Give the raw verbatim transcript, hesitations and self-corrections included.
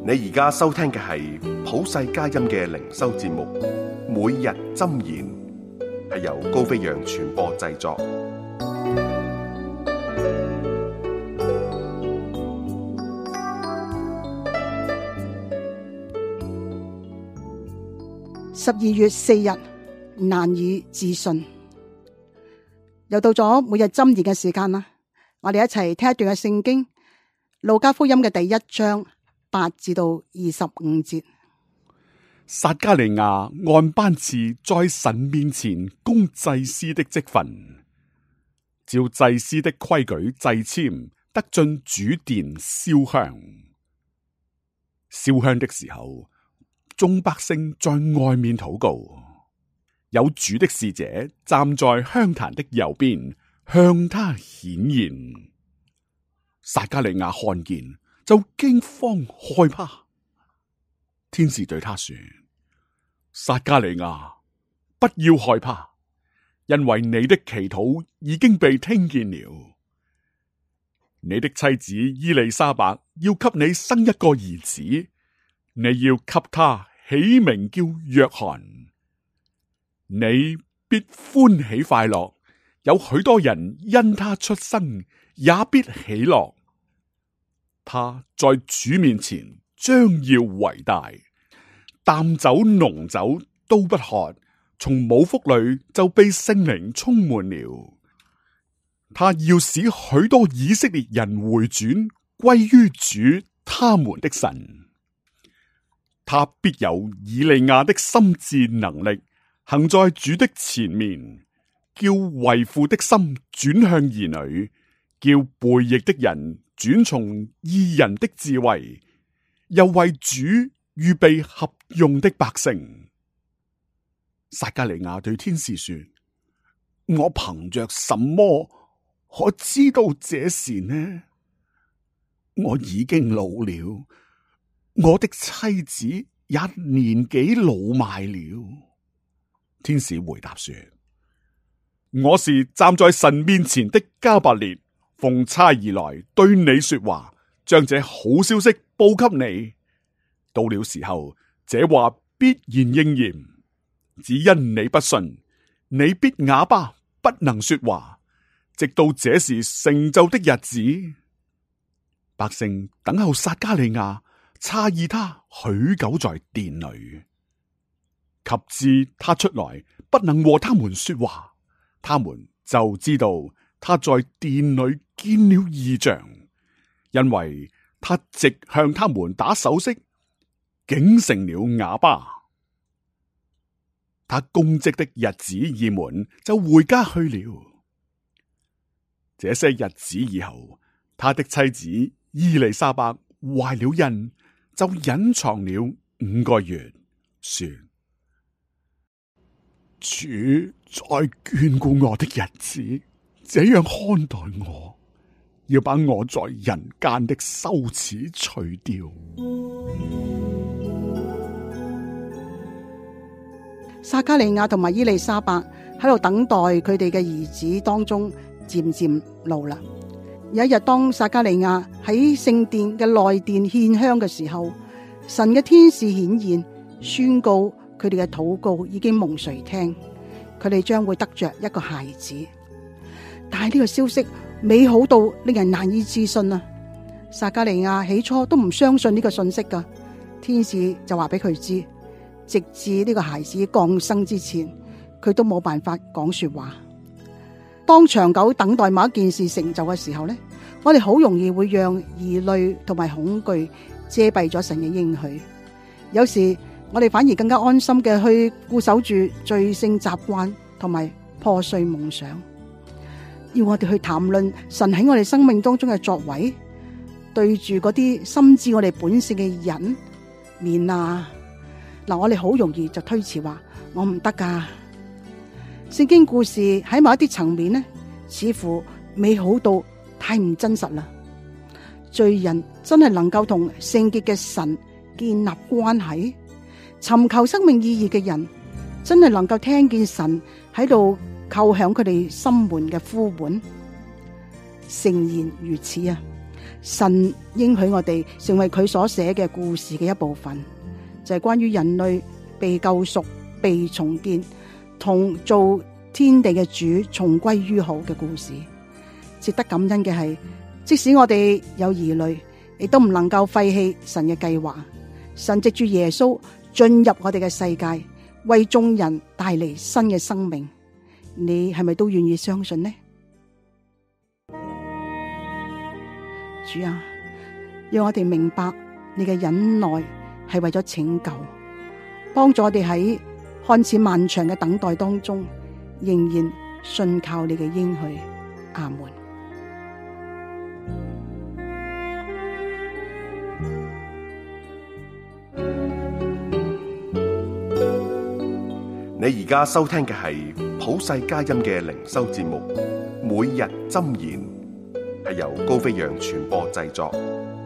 你而家收聽嘅係普世佳音嘅靈修節目，每日箴言，係由高飛揚傳播製作。 十二月四日，難以置信，又到咗每日箴言嘅時間啦。我哋一齊聽一段嘅聖經，路加福音嘅第一章八至到二十五節。 撒迦利亞按班次在神面前供祭司的職分，照祭司的規矩祭籤，得進主殿燒香。燒香的時候，眾百姓在外面禱告，有主的使者站在香壇的右邊，向他顯現。撒迦利亞看見，就驚慌害怕。天使對他說：撒迦利亞，不要害怕，因為你的祈禱已經被聽見了。你的妻子伊麗莎白要給你生一個兒子，你要給他起名叫約翰。你必歡喜快樂，有許多人因他出生也必喜樂。他在主面前將要為大，淡酒濃酒都不喝，從母腹裏就被聖靈充滿了。他要使許多以色列人回轉歸於主他們的神。他必有以利亞的心志能力，行在主的前面，叫為父的心轉向兒女，叫背逆的人轉從義人的智慧，又為主預備合用的百姓。撒迦利亞對天使說：我憑着什麼可知道這事呢？我已經老了，我的妻子也年紀老邁了。天使回答說：我是站在神面前的加百列，奉差而來對你說話，將這好消息報給你。到了時候，這話必然應驗。只因你不信，你必啞巴，不能說話，直到這事成就的日子。百姓等候撒迦利亞，詫異他許久在殿裏。及至他出來，不能和他們說話，他們就知道他在殿裏見了異象，因為他直向他們打手勢，竟成了啞巴。他供職的日子已滿，就回家去了。這些日子以後，他的妻子伊麗莎白懷了孕，就隱藏了五個月，說：主在眷顧我的日子，這樣看待我，要把我在人間的羞恥除掉。 撒迦利亞同埋伊麗莎白喺度等待佢哋嘅兒子當中漸漸老啦。有一日，當撒迦利亞喺聖殿嘅內殿獻香嘅時候，神嘅天使顯現，宣告佢哋嘅禱告已經蒙垂聽，佢哋將會得着一個孩子。但係呢個消息美好到令人難以置信啊！撒迦利亞起初都唔相信呢個信息噶，天使就話俾佢知，直至呢個孩子降生之前，佢都冇辦法講說話。當長久等待某一件事成就嘅時候呢，我哋好容易會讓疑慮同埋恐懼遮蔽咗神嘅應許。有時我哋反而更加安心嘅去固守住罪性習慣同埋破碎夢想。要我哋去談論神喺我哋生命當中嘅作為，對住嗰啲深知我哋本性嘅人面啊，嗱，我哋好容易就推辭話我唔得噶。聖經故事喺某一啲層面呢，似乎美好到太唔真實啦。罪人真係能夠同聖潔嘅神建立關係，尋求生命意義嘅人真係能夠聽見神喺度叩響佢哋心門嘅呼喚。誠然如此啊！ 神應許我哋成為佢所寫嘅故事嘅一部分，就係關於人類被救贖、被重建，同做天地嘅主重歸於好嘅故事。值得感恩嘅係，即使我哋有疑慮，亦都唔能夠廢棄神嘅計劃。神藉住耶穌進入我哋嘅世界，為眾人帶嚟新嘅生命。你係咪都願意相信呢？主啊，讓我哋明白你嘅忍耐係為咗拯救，幫助我哋喺看似漫長嘅等待當中，仍然信靠你嘅應許。阿門。 你而家收聽嘅係普世佳音嘅靈修節目《每日箴言》，係由高飛揚傳播製作，